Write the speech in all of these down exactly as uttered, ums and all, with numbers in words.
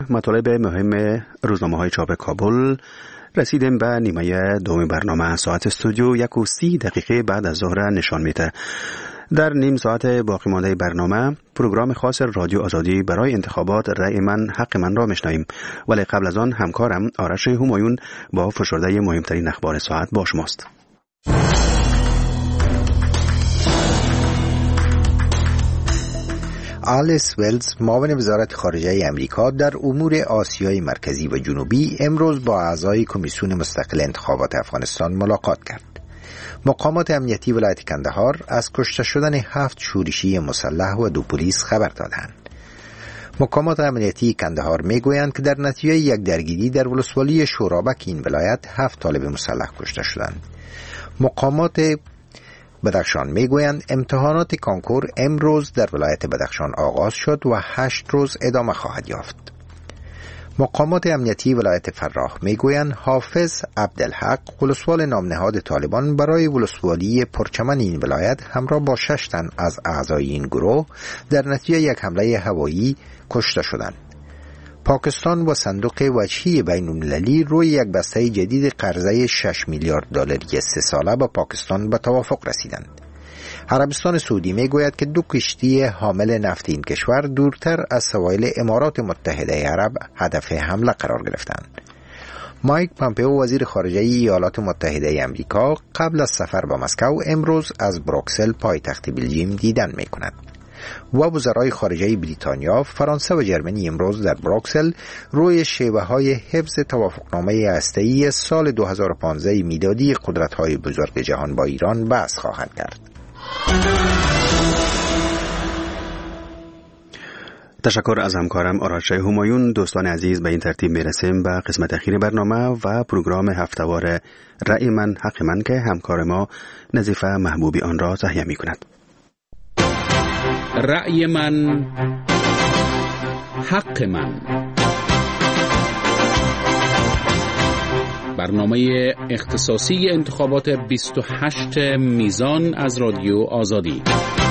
مطالب مهم روزنامه‌های چاپ کابل رسیدیم به نیمه دوم برنامه. ساعت استودیو یک و سی دقیقه بعد از ظهر نشان میده. در نیم ساعت باقی مانده برنامه پروگرام خاص رادیو آزادی برای انتخابات رأی من حق من را میشنویم، ولی قبل از آن همکارم آرش همایون با فشرده مهمترین اخبار ساعت با شماست. آلیس ولز، معاون وزارت خارجه امریکا در امور آسیای مرکزی و جنوبی، امروز با اعضای کمیسیون مستقل انتخابات افغانستان ملاقات کرد. مقامات امنیتی ولایت کندهار از کشته شدن هفت شورشی مسلح و دو پلیس خبر دادند. مقامات امنیتی کندهار میگویند که در نتیجه یک درگیری در ولسوالی شورابک این ولایت هفت طالب مسلح کشته شدند. مقامات بدخشان میگویند امتحانات کانکور امروز در ولایت بدخشان آغاز شد و هشت روز ادامه خواهد یافت. مقامات امنیتی ولایت فراه میگویند حافظ عبدالحق، ولسوال نامنهاد طالبان، برای ولسوالی پرچمن این ولایت همراه با شش تن از اعضای این گروه در نتیجه یک حمله هوایی کشته شدند. پاکستان و صندوق وجهی بین المللی روی یک بسته جدید قرضه شش میلیارد دلاری سه ساله با پاکستان به توافق رسیدند. عربستان سعودی میگوید که دو کشتی حامل نفت این کشور دورتر از سواحل امارات متحده عرب هدف حمله قرار گرفتند. مایک پامپئو، وزیر خارجه ایالات متحده آمریکا، قبل از سفر به مسکو امروز از بروکسل پایتخت بلژیم دیدن میکند. و وزرای خارجه بریتانیا، فرانسه و جرمنی امروز در بروکسل روی شیوه های حفظ توافقنامه هسته‌ای سال دو هزار و پانزده میلادی قدرت‌های بزرگ جهان با ایران بحث خواهند کرد. تشکر از همکارم آرش همایون. دوستان عزیز، به این ترتیب میرسیم به قسمت اخیر برنامه و پروگرام هفته‌وار رأی من حق من که همکار ما نظیفه محبوبی آن را تهیه می‌کند. رأی من حق من، برنامه اختصاصی انتخابات بیست و هشت میزان از رادیو آزادی.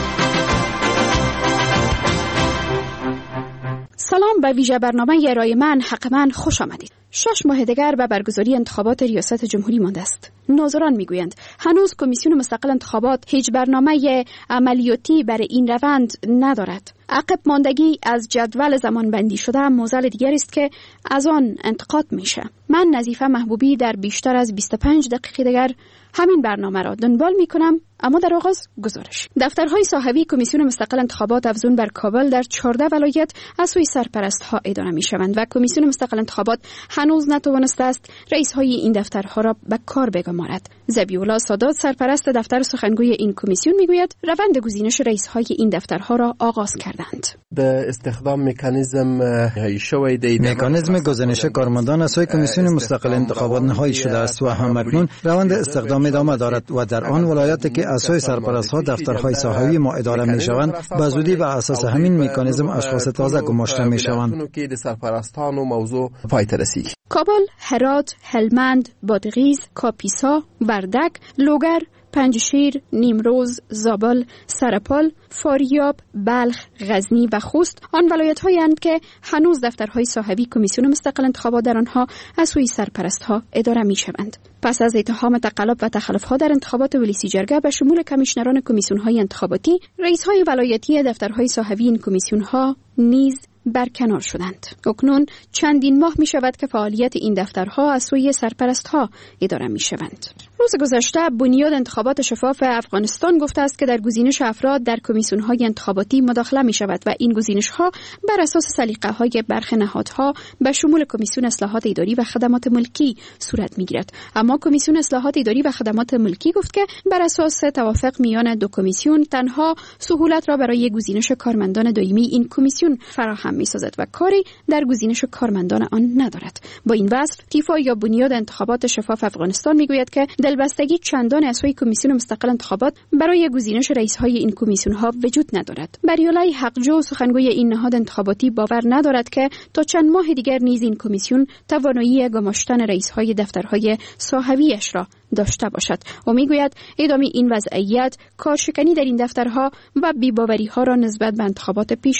سلام، به ویژه برنامه رأی من حق من خوش آمدید. شش ماه دیگر به برگزاری انتخابات ریاست جمهوری مانده است. ناظران میگویند هنوز کمیسیون مستقل انتخابات هیچ برنامه عملیاتی برای این روند ندارد. عقب ماندگی از جدول زمان بندی شده موضوع دیگر است که از آن انتقاد میشه. من نظیفه محبوبی در بیشتر از بیست و پنج دقیقه دیگر همین برنامه را دنبال میکنم، اما در آغاز گزارش. دفترهای صاحبی کمیسیون مستقل انتخابات افزون بر کابل در چهارده ولایت از سوی سرپرست‌ها اداره میشوند و کمیسیون مستقل انتخابات هنوز نتوانسته است رئیس‌های این دفترها را به کار بگمارد. ذبیح‌الله سادات، سرپرست دفتر سخنگوی این کمیسیون، میگوید روند گزینش رئیس‌های این دفترها را آغاز کردند. د استخدام مکانیزم شوی دی مکانیزم گزینش کارمندان از سوی کمیسیون مستقل انتخابات نهایی شده است و همکنون روند استخدام ادامه دارد و در آن ولایتی که از سوی سرپرست‌ها دفترهای صاحبی ما اداره می‌شوند به زودی بر اساس همین مکانیزم اشخاص تازه گماشته می‌شوند که سرپرستان و موضوع پایت رسید. کابل، هرات، هلمند، بادغیس، کاپیسا، وردک، لوگر، پنجشیر، نیمروز، زابل، سرپال، فاریاب، بلخ، غزنی و خوست آن ولایت‌هایی اند که هنوز دفترهای صاحبی کمیسیون مستقل انتخابات در آنها از سوی سرپرست‌ها اداره می‌شوند. پس از اتهام تقلب و تخلف‌ها در انتخابات ولیسی جرگه به شمول کمیشنران کمیسیون‌های انتخاباتی، رئیس‌های ولایتی دفترهای صاحبی این کمیسیون‌ها نیز برکنار شدند. اکنون چندین ماه می شود که فعالیت این دفترها از سوی سرپرستها اداره می شوند. روز گذشته بنیاد انتخابات شفاف افغانستان گفته است که در گزینش افراد در کمیسیون‌های انتخاباتی مداخله می شود و این گزینش‌ها بر اساس سلیقه‌های برخی نهادها به شمول کمیسیون اصلاحات اداری و خدمات ملکی صورت می‌گیرد. اما کمیسیون اصلاحات اداری و خدمات ملکی گفت که بر اساس توافق میان دو کمیسیون تنها سهولت را برای گزینش کارمندان دائمی این کمیسیون فراهم می‌سازد و کاری در گزینش کارمندان آن ندارد. با این وصف تیفا یا بنیاد انتخابات شفاف افغانستان می‌گوید که دلبستگی چندان از سوی کمیسیون مستقل انتخابات برای گزینش رئیس‌های این کمیسیون‌ها وجود ندارد. بریالای حقجو، سخنگوی این نهاد انتخاباتی، باور ندارد که تا چند ماه دیگر نیز این کمیسیون توانایی گماشتن رئیس‌های دفترهای صاحبیش را داشته باشد و میگوید ادامه این وضعیت کارشکنی در این دفترها و بی‌باوری‌ها را نسبت به انتخابات پیشرو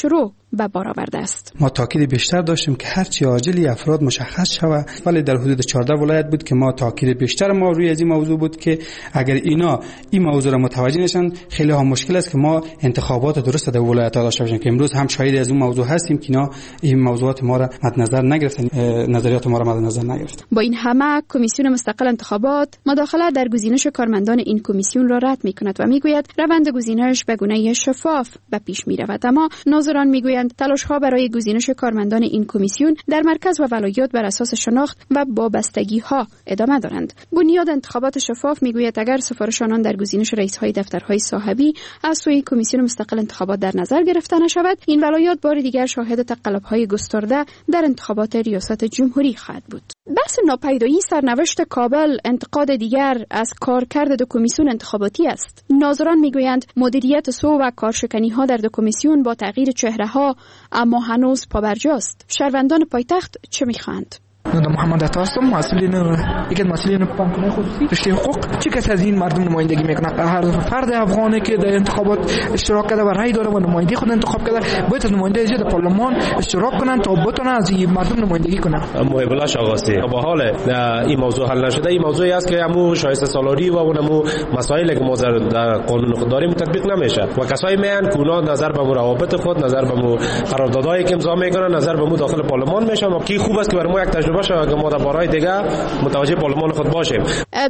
به بار آورده است. ما تاکید بیشتر داشتیم که هرچی عاجلی افراد مشخص شود، ولی در حدود چهارده ولایت بود که ما تاکید بیشتر ما روی از این موضوع بود که اگر اینا این موضوع را متوجه نشن خیلی هم مشکل است که ما انتخابات درست در ولایت ها داشته باشیم، که امروز هم شاهد از اون موضوع هستیم که اینا این موضوعات ما را مد نظر نگرفتن، نظریات ما را مد نظر نگرفتن. با این همه کمیسیون مستقل انتخابات مداخله در گزینش کارمندان این کمیسیون را رد می‌کند و میگوید روند گزینش به گونه شفاف به پیش می‌رود، اما ناظران میگویند تلاش‌ها برای گزینش کارمندان این کمیسیون در مرکز و ولایات بر اساس شناخت و وابستگی‌ها ادامه دارند. بنیاد انتخابات شفاف میگوید اگر سفارش آنان در گزینش رئیس‌های دفترهای صاحبی از سوی کمیسیون مستقل انتخابات در نظر گرفته نشود، این ولایات بار دیگر شاهد تقلب‌های گسترده در انتخابات ریاست جمهوری خواهد بود. بحث ناپیدایی سرنوشت کابل انتقاد دیگر از کارکرد دو کمیسیون انتخاباتی است. ناظران میگویند مدیریت سو و کارشکنی‌ها در دو کمیسیون با تغییر چهره‌ها اما هنوز پابرجاست. شهروندان پایتخت چه می‌خواهند؟ نام محمد عطا هستم، مسئولین یکی از مسئولین بانک‌های خصوصی رشته حقوق. چه کس از این مردم نمایندگی میکنه؟ هر فرد افغانی که در انتخابات اشتراک کرده و رأی داره و نماینده خود انتخاب کرده باید از نماینده زیاد پارلمان اشتراک کنن تا بتونن از این مردم نمایندگی کنن. محب الله شاغاسی با حال این موضوع حل نشده، این موضوعی است که همو شایسته سالاری و اونمو مسائلی که موضوع در قانون خود داریم تطبیق نمیشه و کسایی میان که اونا نظر به روابط خود، نظر به قراردادهای که امضا میکنن، نظر به داخل پارلمان میشن و کی خوب است که برای ما یک تجربه باشه که ما در بارهای دیگه متوجه پارلمان خود باشیم.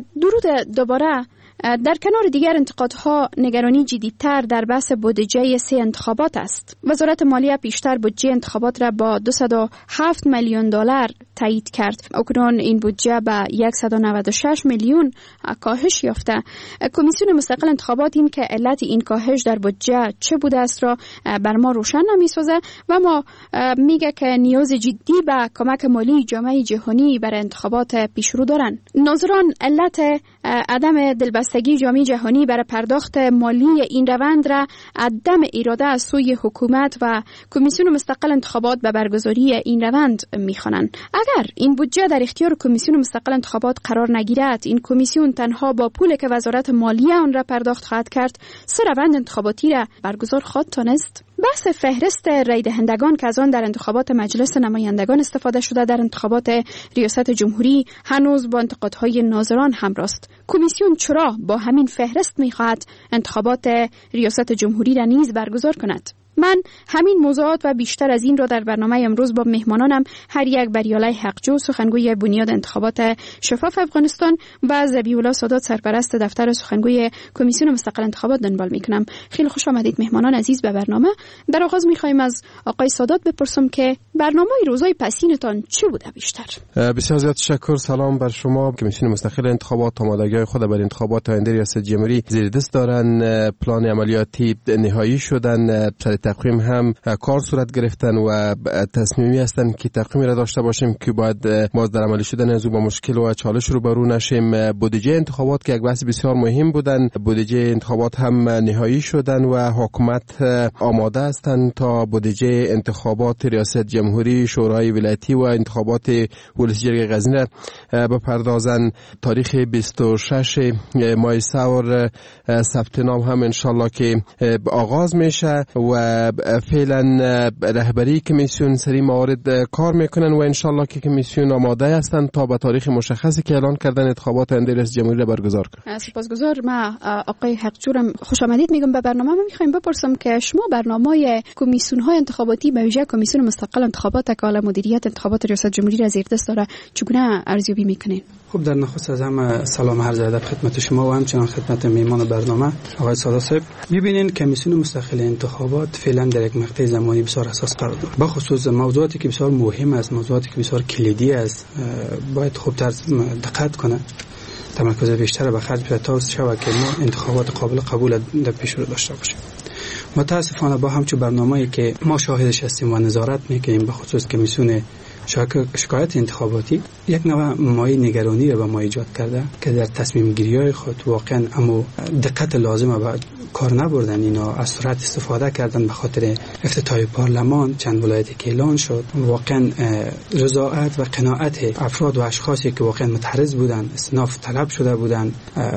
درود دوباره. در کنار دیگر انتقادها نگرانی جدیدتر در بحث بودجه سه انتخابات است. وزارت مالیه پیشتر بودجه انتخابات را با دویست و هفت میلیون دلار تایید کرد. اکنون این بودجه به صد و نود و شش میلیون کاهش یافته. کمیسیون مستقل انتخابات این که علت این کاهش در بودجه چه بوده است را بر ما روشن نمی‌سازه و ما میگه که نیاز جدی به کمک مالی جامعه جهانی برای انتخابات پیشرو دارند. ناظران علت عدم دلبستگی جامعه جهانی برای پرداخت مالی این روند را عدم اراده از سوی حکومت و کمیسیون مستقل انتخابات به برگزاری این روند می‌خوانند. اگر این بودجه در اختیار کمیسیون مستقل انتخابات قرار نگیرد، این کمیسیون تنها با پولی که وزارت مالیه آن را پرداخت خواهد کرد سه روند انتخاباتی را برگزار خواهد تانست. بحث فهرست رای دهندگان که از آن در انتخابات مجلس نمایندگان استفاده شده در انتخابات ریاست جمهوری هنوز با انتقادهای ناظران همراه است. کمیسیون چرا با همین فهرست می‌خواهد انتخابات ریاست جمهوری را نیز برگزار کند؟ من همین موضوعات و بیشتر از این را در برنامه امروز با مهمانانم هر یک بریالای حقجو، سخنگوی بنیاد انتخابات شفاف افغانستان و ذبیح‌الله سادات، سرپرست دفتر سخنگوی کمیسیون مستقل انتخابات دنبال میکنم. خیلی خوش آمدید مهمانان عزیز به برنامه. در آغاز میخوایم از آقای سادات بپرسم که برنامه روزهای پسینتان چه بوده بیشتر؟ بسیار زیاد تشکر. سلام بر شما. کمیسیون مستقل انتخابات آمادگی‌های خود برای انتخابات آینده ریاست جمهوری زیر دست دارن. پلان عملیاتی نهایی شدن، تقویم هم کار صورت گرفتن و تصمیمی هستن که تقویمی را داشته باشیم که باید باز در عملی شدن از او با مشکل و چالش روبرو نشیم. بودجه انتخابات که یک بحث بسیار مهم بودن، بودجه انتخابات هم نهایی شدن و حکومت آماده هستند تا بودجه انتخابات ریاست جمهوری، شورای ولایتی و انتخابات ولسی جرگه غزنی را بپردازن. تاریخ بیست و شش ماه سور ثبت نام هم انشالله که آغاز میشه و فعلا رهبری کمیسیون سری موارد کار میکنن و انشالله که کمیسیون آماده هستند تا به تاریخ مشخصی که اعلان کردن انتخابات آینده ریاست جمهوری را برگزار کنند. سپاسگزار. ما آقای حقجورم خوش آمدید میگم به برنامه. ما میخوایم بپرسم که شما برنامه کمیسیون های انتخاباتی به ویژه کمیسیون مستقل انتخابات که حالا مدیریت انتخابات ریاست جمهوری را زیر دست داره چگونه ارزیابی میکنین؟ خب در نخست از همه سلام عرض ادب خدمت شما و همچنان خدمت میهمان برنامه آقای سادات صاحب. میبینین کمیسیون مستقل انتخابات فعلا در یک مقطع زمانی بسیار حساس قرار داره. با خصوص موضوعاتی که بسیار مهم است، موضوعاتی که بسیار کلیدی است، باید خوبتر دقت کنه، تمرکز بیشتر به خرج بده تا شود که ما انتخابات قابل قبول در پیش رو داشته باشیم. متاسفانه با همچون برنامه‌ای که ما شاهدش هستیم و نظارت میکنیم به خصوص کمیسیون شکایت انتخاباتی یک نوع مایه نگرانی را به ما ایجاد کرده که در تصمیم گیری های خود واقعا اما دقت لازمه به کار نبردن، اینا از سرعت استفاده کردن به خاطر افتتاح پارلمان چند ولایتی که اعلان شد. واقعا رضایت و قناعت افراد و اشخاصی که واقعا متحرز بودن، استئناف طلب شده بودن،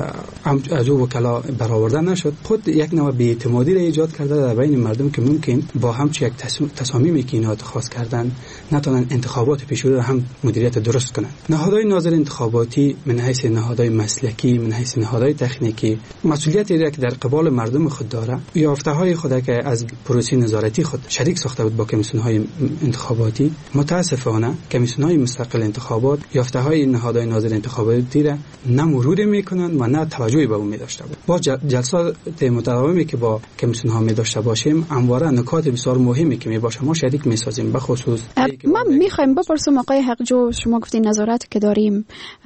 از او وکلا برآورده نشد، خود یک نوع بی‌اعتمادی را ایجاد کرده در بین مردم که ممکن با همچین یک تصامیمی که اینا اتخاذ کردن نتونن انتخابات پیشرو را هم مدیریت درست کنند. نهادهای ناظر انتخاباتی من حیث نهادهای مسلکی، من حیث نهادهای تکنیکی، مسئولیتی را که در قبال مردم خود داره، یافته‌های خود که از پروسه نظارتی خود شریک ساخته بود با کمیسیون‌های انتخاباتی، متاسفانه کمیسیون‌های مستقل انتخابات یافته‌های نهادهای ناظر انتخاباتی را نه مرور می‌کنند و نه توجهی به اون می‌داشته بود. با جلسات متداومی که با کمیسیون‌ها می‌داشته باشیم، همواره نکات بسیار مهمی که می‌باشه ما شریک می‌سازیم. به خصوص ما می‌خوایم بپرسم آقای حقجو، شما گفتین نظارت که داریم،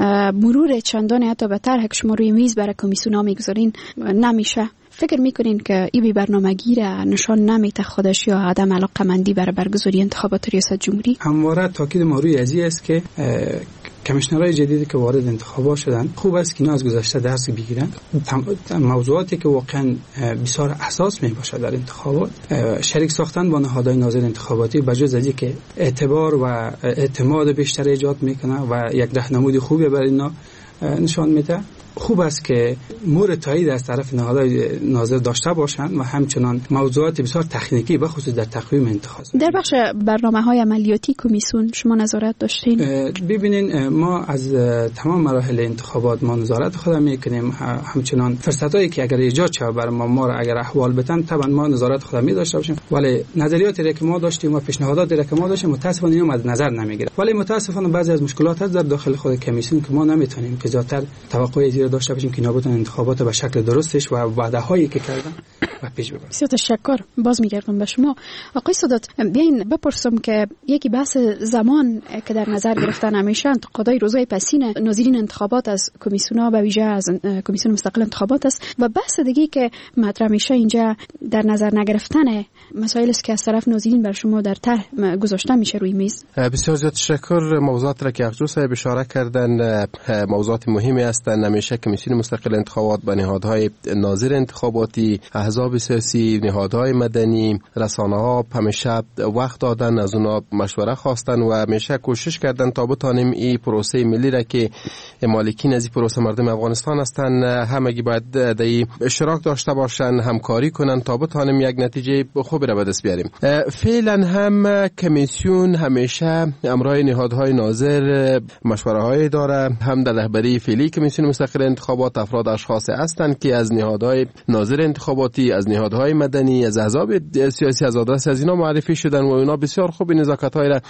مرور چندان حتی به طرح که شما روی میز برای کمیسیون‌ها می‌گذارین نمیشه. فکر میکنین که این برنامه‌گی را نشان نمیده خودش یا عدم علاقه‌مندی برای برگزاری انتخابات ریاست جمهوری؟ همواره تاکید ما روی ازی است که کمیشنرهای جدیدی که وارد انتخابات شدن خوب است که اینا از گذشته درس بگیرن. موضوعاتی که واقعا بسیار اساس می باشه در انتخابات، شریک ساختن با نهادهای ناظر انتخاباتی بجز از اینکه اعتبار و اعتماد بیشتر ایجاد میکنه و یک راهنمای خوبی برای اینا نشان میده، خوب است که مور تایید از طرف نهادهای ناظر داشته باشند و همچنان موضوعات بسیار تکنیکی به خصوص در تقویم انتخابات. در بخش برنامه‌های عملیاتی کمیسیون شما نظارت داشتین؟ ببینین ما از تمام مراحل انتخابات ما نظارت خود میکنیم، همچنان فرصتایی که اگر ایجاد شود برای ما ما را اگر احوال بدن طبعا ما نظارت خود می داشته باشیم، ولی نظریاتی که ما داشتیم و پیشنهاداتی که ما داشتیم متاسفانه اینو مد نظر نمیگیره. ولی متاسفانه بعضی از مشکلات هست در داخل خود کمیسیون که ما نمیتونیم که زیادتر توقعی داشته باشیم که اینا بتونن انتخابات به شکل درستش و وعده‌هایی که کردن و پیش ببرن. بسیار تشکر. باز میگردم به شما آقای سادات، بیاین بپرسم که یکی بحث زمان که در نظر گرفتن همیشه انتقادای روزهای پسین ناظرین انتخابات از کمیسیون‌ها به ویژه از کمیسیون مستقل انتخابات است و بحث دیگه که مطرح میشه اینجا در نظر نگرفتن مسائلی است که از طرف ناظرین بر شما در طرح گذاشته میشه روی میز. بسیار زیاد تشکر. موضوعات را که اخجو صاحب اشاره کردن موضوعات مهمی هستند. همیشه کمیسیون مستقل انتخابات با نهادهای ناظر انتخاباتی، احزاب سیاسی، نهادهای مدنی، رسانه‌ها همیشه وقت دادن، از اونا مشوره خواستن و همیشه کوشش کردن تا بتانیم این پروسه ملی را که مالکین از این پروسه مردم افغانستان هستند همگی باید در اشتراک داشته باشن، همکاری کنن تا بتانیم یک نتیجه خوبی را به دست بیاریم. فعلا هم کمیسیون همیشه امرای نهادهای ناظر مشوره های داره، هم در رهبری فعلی کمیسیون مستقل انتخابات افراد اشخاص هستند که از نهادهای ناظر انتخاباتی، از نهادهای مدنی، از احزاب سیاسی، از آدرس از اینا معرفی شدن و اینا بسیار خوب نزاکت‌های را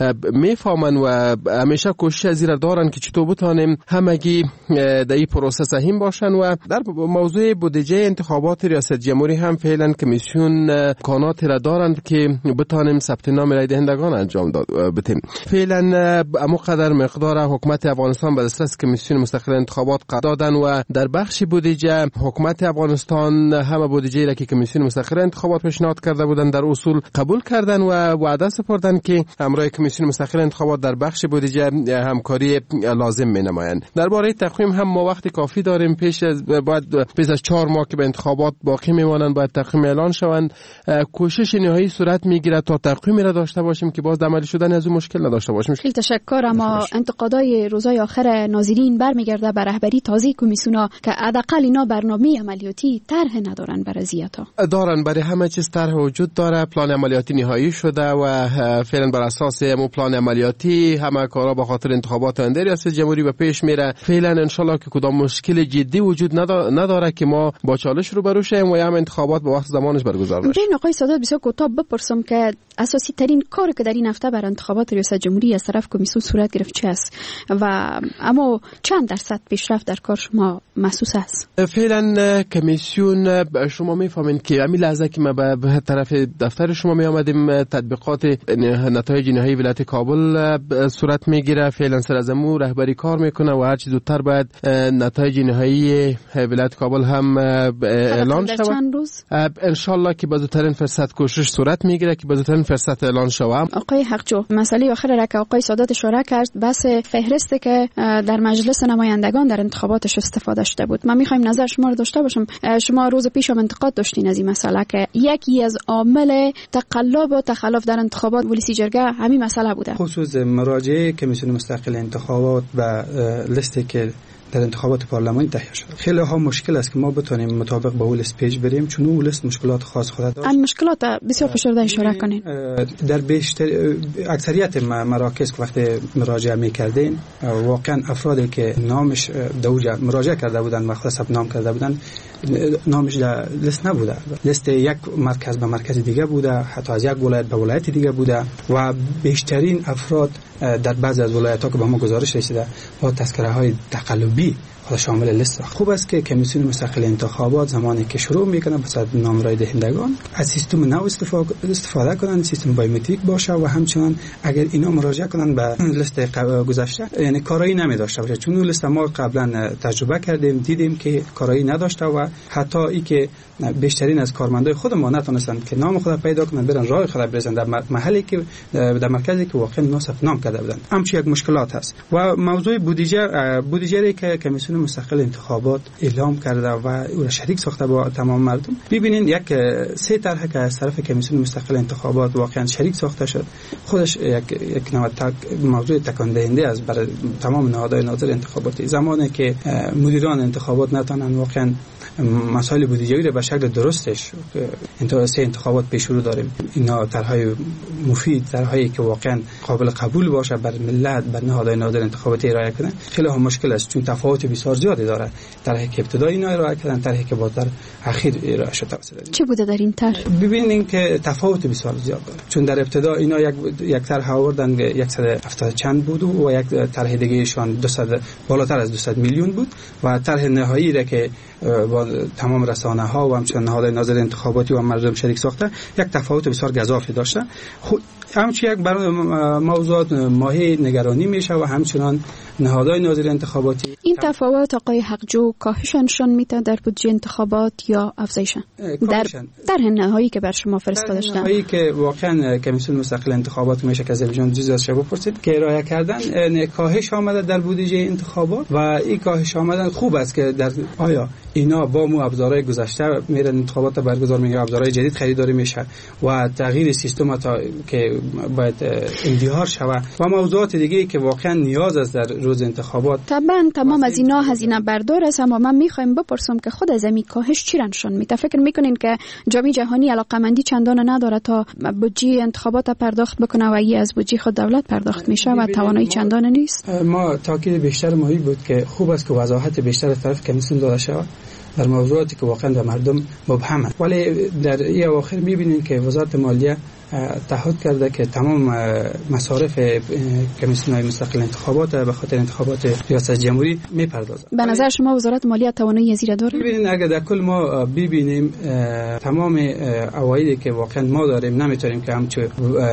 میفهمن و همیشه کوشش از را دارن که چطور بتانیم همگی در این پروسه سهیم باشن. و در موضوع بودجه انتخابات ریاست جمهوری هم فعلا کمیسیون امکانات را دارند که بتانیم ثبت نام رای دهندگان انجام بدیم. فعلا اما قدر مقدار حکومت افغانستان به دسترس کمیسیون مستقل انتخابات قرار دادن و در بخش بودجه حکومت افغانستان همه بودجه را که کمیسیون مستقل انتخابات پیشنهاد کرده بودند در اصول قبول کردن و وعده سپردن که همراه کمیسیون مستقل انتخابات در بخش بودجه همکاری لازم می‌نمایند. درباره تقویم هم ما وقت کافی داریم، پیش از بعد پیش از چهار ماه که به انتخابات باقی میمانند باید تقویم اعلان شوند. کوشش نهایی صورت میگیره تا تقویمی را داشته باشیم که باز عملی شدن از اون مشکل نداشته باشیم. خیلی تشکر. اما انتقادای روزهای آخر ناظرین برمیگرده به رهبری تازه کمیسیونا که حداقل اینا برنامه عملیاتی طرح ندارن برای زیاتا. دارن، برای همه چیز طرح وجود داره، پلان عملیاتی نهایی شده و فعلا بر اساس مو پلان عملیاتی همه کارا به خاطر انتخابات آینده ریاست جمهوری به پیش میره. فعلا ان شاء الله که کدام مشکل جدی وجود نداره که ما با چالش روبرو شیم و هم انتخابات به وقت زمانش برگزار بشه. ببین آقای سادات، بسیار کوتاه بپرسم که اساسی ترین کاری که در این هفته بر انتخابات ریاست جمهوری از طرف کمیسیون صورت گرفت چه است و اما چند درصد پیشرفت در کار شما محسوس است؟ فعلا کمیسیون شما شما میفهمین که همین لحظه که ما به طرف دفتر شما می آمدیم تطبیقات نتایج نهایی ولایت کابل صورت میگیره، فعلا سر از امور رهبری کار میکنه و هر چی زودتر باید نتایج نهایی ولایت کابل هم اعلان شود. چند روز ان شاء الله که بزودترین فرصت کوشش صورت میگیره که بزودترین فرصت اعلان شود. آقای حقجو، مسئله آخر را که آقای سادات اشاره کرد بحث فهرستی که در مجلس نمایندگان در انتخاباتش استفاده شده بود. من میخوایم نظر شما رو داشته باشم. شما روز پیش هم انتقاد داشتین از این مسئله که یکی از عامل تقلب و تخلف در انتخابات ولسی جرگه همین مسئله بوده. خصوص مراجعه کمیسیون مستقل انتخابات و لیستی که در انتخابات پارلمانی تهیه شده. خیلی ها مشکل است که ما بتونیم مطابق با اون لیست پیش بریم، چون اون لیست مشکلات خاص خود داشت. این مشکلات بسیار فشرده اشاره کنین. در بیشتر اکثریت مراکز که وقتی مراجعه می‌کردین واقعا افرادی که نامش دوجا مراجعه کرده بودن و خود ثبت نام کرده بودن نامش در لیست نبوده. لیست یک مرکز به مرکز دیگه بوده، حتی از یک ولایت به ولایت دیگه بوده و بیشترین افراد در بعضی از ولایت‌ها که به ما گزارش رسیده با تذکره‌های تقلبی خود شامل لیست. خوب است که کمیسیون مستقل انتخابات زمانی که شروع میکنه پس از نامزدی دهندگان از سیستم نو استفاده کنند، سیستم بایومتریک باشه و همچنان اگر اینا مراجعه کنند به لیست گذشته یعنی کارایی نمی‌داشته باشه، چون اون لیست ما قبلا تجربه کردیم دیدیم که کارایی نداشته و حتی ای که بیشترین از کارمندای خود ما نتونستند که نام خود پیدا کنند برن راه خود بزنند در محلی که در مرکزی که واقعا ناسف نام کرده بودند. همچین یک مشکلات هست و موضوع بودجه بودجه که کمیسیون مستقل انتخابات اعلام کرده و او را شریک ساخته با تمام مردم. ببینید یک سه طرح که از طرف کمیسیون مستقل انتخابات واقعا شریک ساخته شد، خودش یک یک نوع تک موضوع تکان دهنده است برای تمام نهادهای ناظر انتخاباتی. زمانی که مدیران انتخابات نتونن واقعا مسائل بودجه‌ای را به شکل درستش انتخابات انتخابات پیش رو داریم، اینا طرحهای مفید، طرحهایی که واقعا قابل قبول باشه بر ملت، بر نهادهای ناظر انتخاباتی ارائه کنن، خیلی هم مشکل است چون تفاوت بسیار زیادی داره. طرحی که ابتدایی اینا ارائه کردن، طرحی که بعد در اخیر ارائه شده توسط چه بوده در این طرح؟ ببینید که تفاوت بسیار زیاد داره، چون در ابتدا اینا یک یک طرح آوردن صد و هفتاد چند بود و یک طرح دیگه ایشان دویست بالاتر از دویست میلیون بود و طرح نهایی را که با تمام رسانه ها و همچنین نهادهای ناظر انتخاباتی و مردم شریک ساخته یک تفاوت بسیار گزافی داشته. همچنین یک برای موضوعات ماهی نگرانی میشه و همچنان نهادهای ناظر انتخاباتی. این تفاوت آقای حقجو کاهششان میته در بودجه انتخابات یا افزایشن در در نهایی که بر شما فرستاده شده؟ نهایی که واقعا کمیسیون مستقل انتخابات میشه که از ایشان جزئی از شما پرسید که ارائه کردن کاهش آمده در بودجه انتخابات و این کاهش آمدن خوب است که در آیا اینا با مو ابزارهای گذشته میرن انتخابات برگزار میگه ابزارهای جدید خریداری میشه و تغییر سیستم تا که باید اندیار شود و موضوعات دیگه که واقعا نیاز است در روز انتخابات. طبعا تمام از اینا هزینه بردار است، اما من میخوایم بپرسم که خود از این کاهش چی نشون میده؟ فکر میکنین که جامعه جهانی علاقمندی چندان نداره تا بودجه انتخابات پرداخت بکنه و ای از بودجه خود دولت پرداخت میشه و توانایی چندان نیست؟ ما تاکید بیشتر ماهی بود که خوب است که وضاحت بیشتر از طرف کمیسیون داده شود در موضوعاتی که واقعا در مردم مبهمه، ولی در این اواخر میبینین که وزارت مالیه تعهد کرده که تمام مصارف کمیسیون مستقل انتخابات به خاطر انتخابات ریاست جمهوری میپردازه. به نظر شما وزارت مالیه توانایی زیر داره؟ ببینید اگر در کل ما ببینیم تمام عوایدی که واقعا ما داریم نمیتونیم که همچون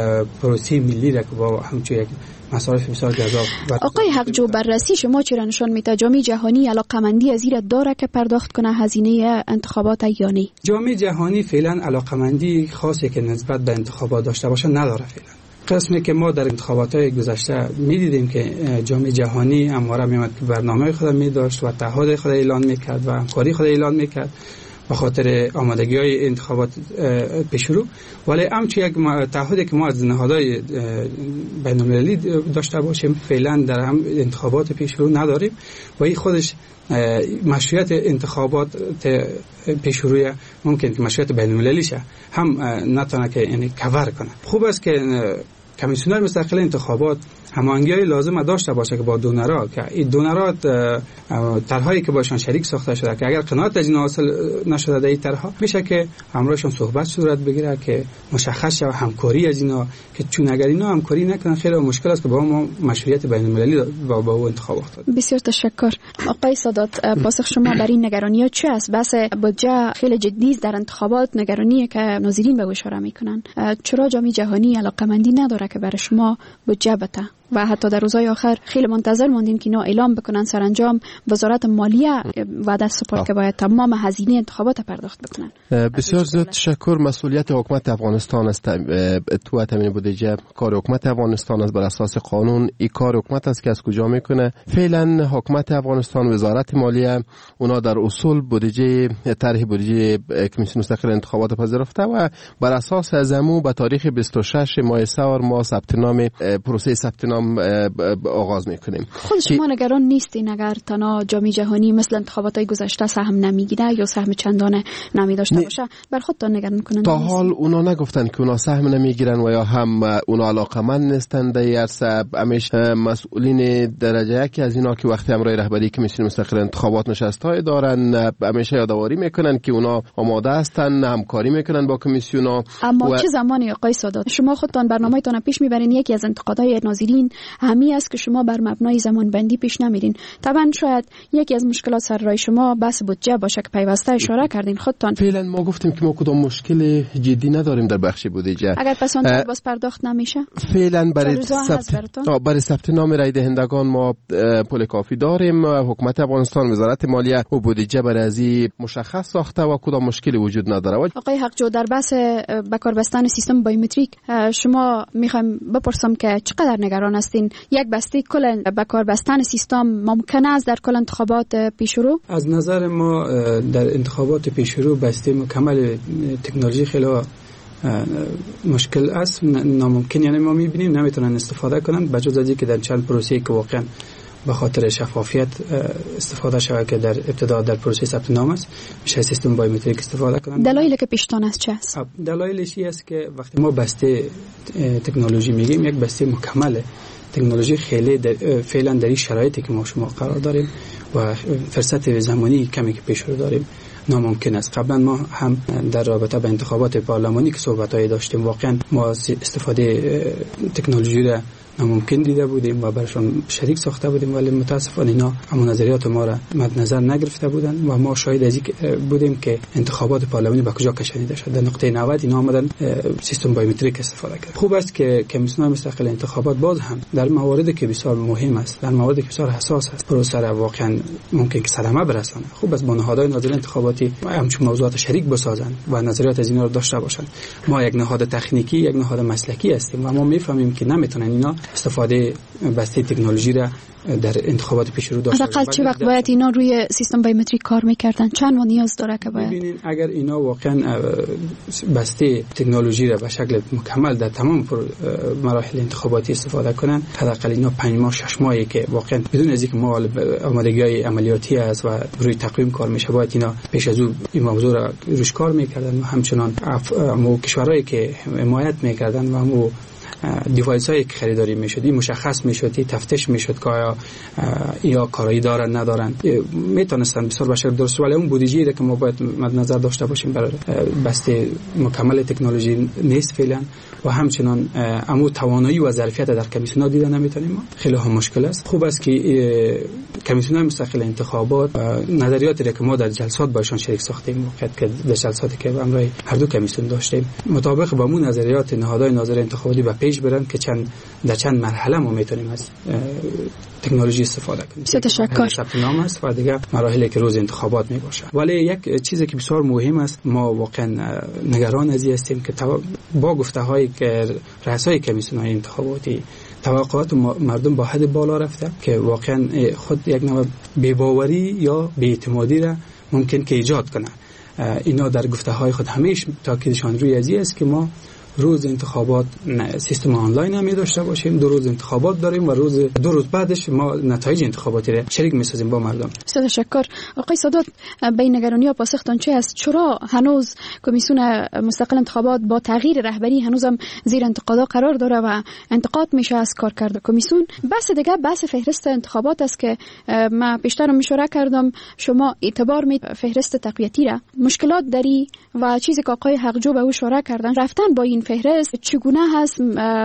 پروسی ملی را که با همچون یک مصارف بسیار گزاف. آقای حقجو، بررسی شما چرا نشون میده جامعه جهانی علاقمندی از زیر داره که پرداخت کنه هزینه انتخابات یا نه؟ جامعه جهانی فعلا علاقمندی خاصی که نسبت به انتخابات داشته باشه نداره. فعلا قسمی که ما در انتخابات‌های گذشته می‌دیدیم که جامعه جهانی همواره می‌آمد که برنامه خود می‌داشت و تعهد خود اعلان می‌کرد و همکاری خود اعلان می‌کرد به خاطر آمادگی‌های انتخابات پیش رو، ولی همچنین یک تعهدی که ما از نهادهای بین‌المللی داشته باشیم فعلا در هم انتخابات پیش رو نداریم و این خودش مشروعیت انتخابات پیش روی ممکن که مشروعیت بین‌المللی شه هم نتونه که یعنی کاور کنه. خوب است که کمیسیون مستقل انتخابات هماهنگی لازم داشته باشه که با دونرها که این دونرها طرحی که باشن شریک ساخته شده که اگر قناعت از این حاصل نشده در این طرحها میشه که همراهشون صحبت صورت بگیره که مشخص شه همکاری از اینا، که چون اگر اینا همکاری نکنن خیلی مشکل است که با ما مشروعیت بین المللی با با انتخابات. بسیار تشکر آقای سادات. پاسخ شما بر این نگرانی ها چه است؟ بحث بودجه خیلی جدی است در انتخابات، نگرانی که ناظرین به اشاره میکنن. چرا جامعه جهانی علاقمندی نداره که برای شما بودجه بده؟ و حتی در روزهای آخر خیلی منتظر موندیم که اینا اعلام بکنن. سرانجام وزارت مالیه وعده سپرد که باید تمام هزینه انتخابات پرداخت بکنن. بسیار زیاد تشکر. مسئولیت حکومت افغانستان است تو تامین بودجه، کار حکومت افغانستان است بر اساس قانون. این کار حکومت است که از کجا میکنه؟ فعلا حکومت افغانستان، وزارت مالیه، اونا در اصول بودجه طرح بودجه کمیسیون مستقل انتخابات پذیرفته و بر اساس از امو به تاریخ بیست و شش ماه سوار ما ثبت نام پروسه ثبت نام آغاز میکنیم. خود شما نگران نیستین اگر تنها جامعه جهانی مثل انتخابات گذشته سهم نمیگیره یا سهم چندانه نمی داشته باشه بر خودتان نگران کننده؟ تا حال اونا نگفتن که اونا سهم نمیگیرن و یا هم اونا علاقمند نیستن. در عرصه همیشه مسئولین درجه یکی از اینا که وقتی امرای رهبری کمیسیون مستقل انتخابات نشستای دارن همیشه یادآوری میکنن که اونا آماده هستن، همکاری میکنن با کمیسیونا. اما و... چه زمانی آقای سادات شما خودتان برنامه‌تان پیش میبرین؟ یکی از انتقادهای ناظرین همی است که شما بر مبنای زمان بندی پیش نمیرین. طبعا شاید یکی از مشکلات سر راه شما بحث بودجه باشه که پیوسته اشاره کردین خودتان. فعلا ما گفتیم که ما کدام مشکل جدی نداریم در بخش بودجه. اگر پس آن باز پرداخت نمیشه فعلا برای ثبت برای ثبت نام رای دهندگان ما پول کافی داریم. حکومت افغانستان، وزارت مالیه و بودجه برای ازی مشخص ساخته و کدام مشکلی وجود نداره. آقای حقجو، در بحث بکار بستن سیستم بایومتریک شما میخوام بپرسم که چقدر نگران هستین؟ یک بسته کل بکار بستن سیستم ممکن است در کل انتخابات پیشرو؟ از نظر ما در انتخابات پیشرو بسته مکمل تکنولوژی خیلی مشکل است، ناممکن. یعنی ما میبینیم نمیتونن استفاده کنن بجز از اینکه در چند پروسه که واقعا به خاطر شفافیت استفاده شود که در ابتدا در پروسه ثبت نام است میشه سیستم بایومتریک استفاده کنند. دلایلی که پیشتان است چه است؟ دلایلش این است که وقتی ما بسته تکنولوژی میگیم یک بسته مکمله تکنولوژی خیلی در فعلا در این شرایطی که ما شما قرار داریم و فرصت زمانی کمی که پیش رو داریم ناممکن است. قبلا ما هم در رابطه با انتخابات پارلمانی که صحبت‌های داشتیم واقعا ما استفاده تکنولوژی را ناممکن دیده بودیم و برشان شریک ساخته بودیم، ولی متاسفانه اینا همون نظریات ما را مد نظر نگرفته بودن و ما شاهد از این بودیم که انتخابات پارلمانی به کجا کشانیده شد. در نقطه نود اینا آمدن سیستم بایومتریک استفاده کرد. خوب است که کمیسیون مستقل انتخابات باز هم در مواردی که بسیار مهم است، در مواردی که بسیار حساس است، پروسه را واقعا ممکن که صدمه برسانه. خوب است با نهادهای ناظر انتخاباتی همچون موضوعات شریک بسازند و نظریات از اینا رو داشته باشند. ما یک نهاد تکنیکی، یک نهاد مسلکی هستیم و ما میفهمیم که نمیتونن اینا استفاده بسته تکنولوژی را در انتخابات پیش رو داشته. حداقل چه وقت باید اینا روی سیستم بایومتریک کار میکردن؟ چند ماه نیاز داره که باید ببینین اگر اینا واقعا بسته تکنولوژی را به شکل مکمل در تمام مراحل انتخاباتی استفاده کنن، حداقل اینا پنج ماه شش ماهی که واقعا بدون از اینکه ما آمادگی‌های عملیاتی است و روی تقویم کار میشه باید اینا پیش از او این موضوع را روش کار میکردن و همچنان مو کشورهایی که حمایت میکردن و مو دیوایس هایی که خریداری میشد این مشخص میشد، این تفتیش میشد که آیا یا کارایی دارن ندارن، میتونستن بسیار بشر درست. ولی اون بودجه‌ای که ما باید مد نظر داشته باشیم برای بسته مکمل تکنولوژی نیست فعلا و همچنان امو توانایی و ظرفیت در کمیسیون دیده نمیتونیم. خیلی هم مشکل است. خوب است که کمیسیون مستقل انتخابات نظریاتی که ما در جلسات باشون شریک ساختیم وقت که در جلساتی که امروز هر دو کمیسیون داشتیم مطابق با اون نظریات نهادهای ناظر انتخاباتی به پیش برن که چند در چند مرحله ما میتونیم از تکنولوژی استفاده کنیم. تشکر. ثبت نام است و دیگه مراحلی که روز انتخابات می باشه. ولی یک چیزی که بسیار مهم است، ما واقعا نگران از این هستیم که با گفته‌هایی که رئیسای کمیسیون انتخاباتی توقعات مردم با حد بالا رفته که واقعا خود یک نوع بی‌باوری یا بی‌اعتمادی را ممکن که ایجاد کنه. اینا در گفته‌های خود همیشه تاکیدشان روی ازی است که ما روز انتخابات سیستم آنلاین هم داشته باشیم، دو روز انتخابات داریم و روز دو روز بعدش ما نتایج انتخاباتی را شریک می‌سازیم با مردم. تشکر. آقای سادات، به نگرانی‌ها پاسختان چه است؟ چرا هنوز کمیسیون مستقل انتخابات با تغییر رهبری هنوزم زیر انتقاد قرار داره و انتقاد میشه از کارکرد کمیسیون؟ بحث دیگه بحث فهرست انتخابات است که ما بیشتر مشوره کردم، شما اعتبار می فهرست تقویتی را مشکلات داری و چیزی که آقای حقجو به او اشاره کردن رفتن با این فهرست چگونه هست؟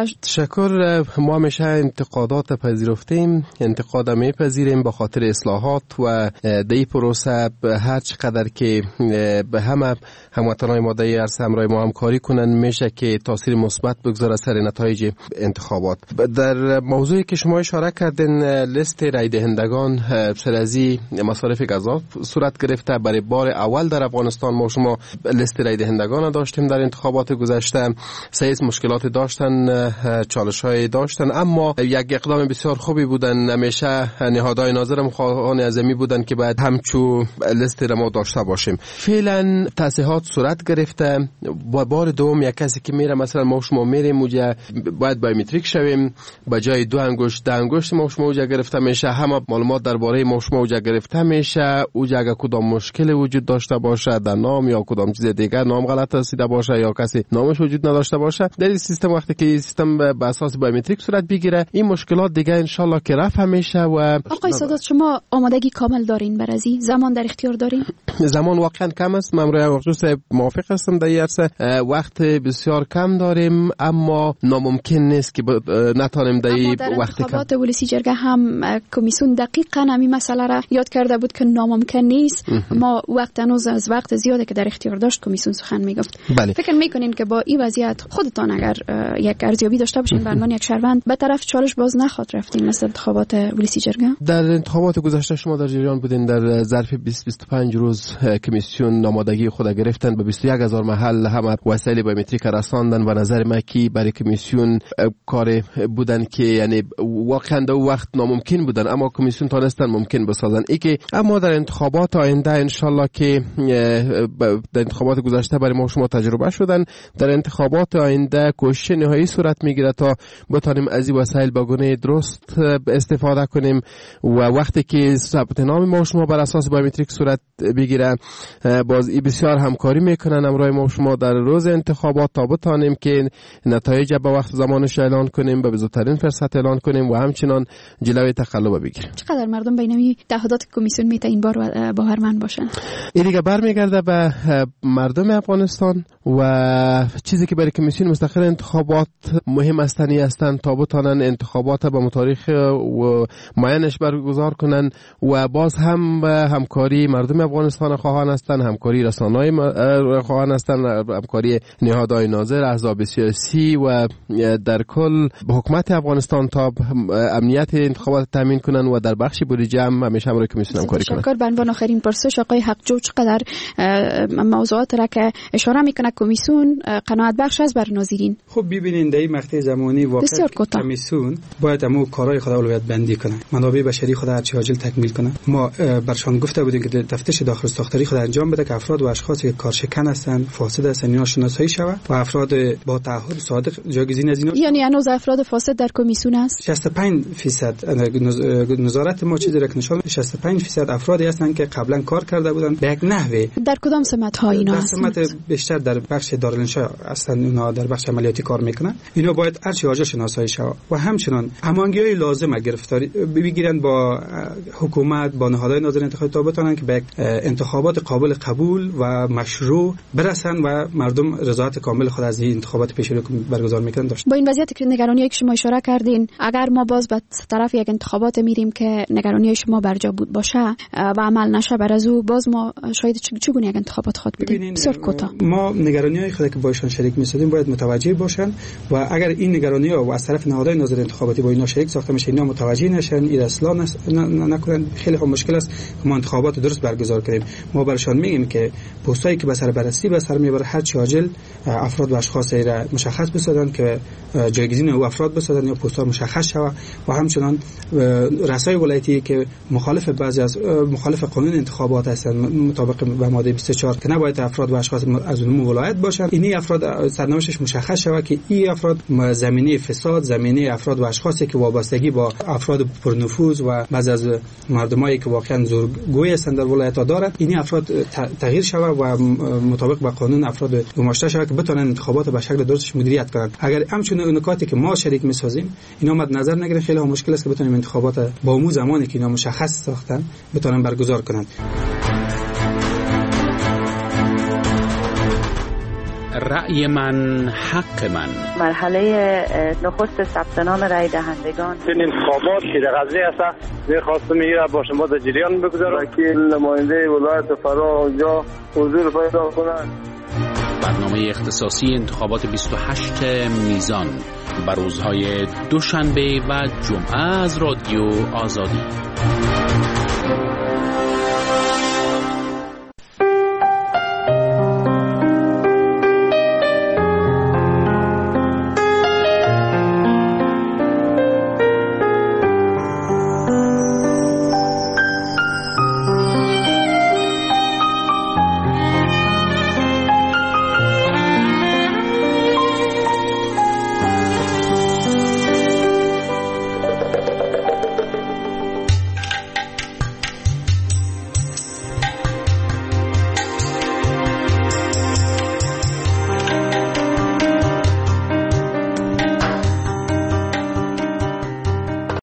تشکر. ما همیشه انتقادات پذیرفتیم، انتقاد میپذیریم با خاطر اصلاحات و دی پروسه هر چقدر که به همه هموطنان ما در عرصه همراه ما همکاری کنن میشه که تاثیر مثبت بگذاره سر نتایج انتخابات. در موضوعی که شما اشاره کردین لیست رای دهندگان سر از مصارف غذا صورت گرفته، برای بار اول در افغانستان ما شما لیست رای دهندگان داشتیم در انتخابات گذشته. سیز مشکلات داشتن، چالش‌های داشتن، اما یک اقدام بسیار خوبی بودن. همیشه نهادهای ناظر مخواهان اعظمی بودن که باید همچو لیست را ما داشته باشیم. فعلا تصحیحات صورت گرفته. با بار دوم یک کسی که میره، مثلا ما شما میریم اونجا باید بایومتریک شویم، با جای دو انگشت ده انگشت ما شما اونجا گرفته میشه، همه معلومات درباره ما شما اونجا گرفته میشه. اونجا اگر کدام مشکل وجود داشته باشه در نام یا کدام چیز دیگر، نام غلط رسیده باشه یا کسی نامش وجود نداشته باشه، در این سیستم وقتی که سیستم به اساس بایومتریک صورت بگیره این مشکلات دیگه ان شاء الله که رفع میشه. و آقای سادات، شما آمادگی کامل دارین برازی؟ زمان در اختیار دارین؟ زمان واقعا کم است. من روی وقت موافق هستم در این عرصه. وقت بسیار کم داریم، اما ناممکن نیست که نتونیم در این وقت کم. انتخابات ولسی جرگه هم کمیسیون دقیقاً همین مسئله را یاد کرده بود که ناممکن نیست. ما وقت هنوز از وقت زیاده که در اختیار داشت کمیسیون سخن میگفت. بله. فکر میکنین که با این وضعیت خودتان اگر یک ارزیابی داشته باشین به عنوان یک شهروند به طرف چالش باز نخواد رفتین مثل انتخابات ولسی جرگه؟ در انتخابات گذشته شما در جریان بودین، در ظرف بیست بیست و پنج روز کمیسیون آمادگی خود گرفتن، به بیست و یک هزار محل همه وسایل بایومتریک رساندن و نظر ما که برای کمیسیون کار بودن که یعنی واقعا در وقت ناممکن بودن، اما کمیسیون تونستن ممکن بسازن. ای که اما در انتخابات آینده ان شاء الله که در انتخابات گذشته برای ما شما تجربه شدن، در انتخابات آینده کوشش نهایی صورت میگیره تا بتونیم از این وسایل با گونه درست استفاده کنیم و وقتی که ثبت نام ما شما بر اساس بایومتریک صورت بگیره، باز ای بسیار همکاری میکنن همراه ما شما در روز انتخابات تا بتونیم که نتایج به وقت زمانش اعلان کنیم، به بزرگترین فرصت اعلان کنیم و همچنان جلوی تقلب بگیریم. چقدر مردم بینمی تعهدات کمیسیون میته این بار باورمند باشن؟ این دیگه برمیگرده به مردم افغانستان و چیزی که برای کمیسیون مستقل انتخابات مهم استنی هستند تا بتونن انتخابات با متاریخ و معینش برگزار کنن و باز هم همکاری مردم افغانستان خواهان هستند، همکاری رسانه‌های خواهان هستند، همکاری نهادهای ناظر، احزاب سیاسی و در کل حکومت افغانستان تا امنیت انتخابات تامین کنن و در بخش بودجه هم همیشه همراه کمیسیون همکاری کنن. تشکر. به عنوان آخرین پرسش آقای حقجو، چقدر موضوعات را که اشاره میکنه کمیسیون قناعت بخش است بر ناظرین؟ خب ببینید در این مقطع زمانی واقعا کمیسیون باید همو کارهای خود اولویت بندی کنه، منابع بشری خود هر چه عاجل تکمیل کنه. ما برشان گفته بودیم که تفتیش داخل ساختاری خود انجام بده که افراد و اشخاصی که کارشکن هستند، فاسد هستند، اینا شناسایی شود و افراد با تعهد صادق جایگزین از اینا. یعنی هنوز افراد فاسد در کمیسیون است؟ شصت و پنج درصد نظارت ما چیزی را که نشان شصت و پنج درصد افرادی هستند که قبلا کار کرده بودن به یک نحوه. در کدام سمت ها اینا هستند؟ در سمت بیشتر در بخش دارالانشا هستند، اونا در بخش عملیاتی کار میکنن. اینا باید هر چه عاجل شناسایی شود و همچنان هماهنگی‌های لازم گرفتاری بگیرن با حکومت، با نهادهای ناظر انتخابات تا بتونن که به انتخابات قابل قبول و مشروع برسن و مردم رضایت کامل خود از این انتخابات پیش رو برگزار میکنن داشت. با این وضعیت که نگرانی که شما اشاره کردین، اگر ما باز به طرف یک انتخابات میریم که نگرانی شما برجا بود باشه و عمل نشه، بر از او باز ما شاید چگونه یک انتخابات خود بدیم؟ بسیار کوتاه. ما نگرانی‌های خود که با ایشان شریک می‌شدیم باید متوجه باشن و اگر این نگرانی‌ها و از طرف نهادهای ناظر انتخاباتی با اینا شریک ساخته میشه، اینا متوجه نشن، این اصلاح نکنن، خیلی خوب مشکل است که ما انتخابات درست برگزار کنیم. ما برشان میگیم که پستایی که به سر بررسی به سر میبره هر چه عاجل افراد و اشخاصی را مشخص بسازن که جایگزین او افراد بسازن یا پست‌ها مشخص شود و همچنان رسای ولایتی که مخالف بعضی از مخالف قانون انتخابات هستند مطابق به ماده بیست و چهار که نباید افراد و اشخاص از اون ولایت باشند، اینی افراد سرنوشتش مشخص شود که این افراد زمینه فساد، زمینه افراد و اشخاصی که وابستگی با افراد پرنفوذ و بعضی از مردمایی که واقعا زورگوی هستند در ولایت‌ها دارد، این افراد تغییر شود و مطابق با قانون افراد گماشته شود که بتونن انتخابات به شکل درستش مدیریت کنند. اگر همچنین نکاتی که ما شریک می‌سازیم اینا مد نظر نگیرن، خیلی مشکل است که بتونیم انتخابات با اون زمانی که اینا مشخص ساختن بتونن برگزار کنند. رأی من حق من. مرحله نخست ثبت نام رای دهندگان. این انتخابات که قضیه است می‌خواستم میگه با شما در جریان بگذارم. وکیل نماینده ولایت فرا اونجا حضور پیدا کنند. برنامه اختصاصی انتخابات بیست و هشت میزان بر روزهای دوشنبه و جمعه از رادیو آزادی.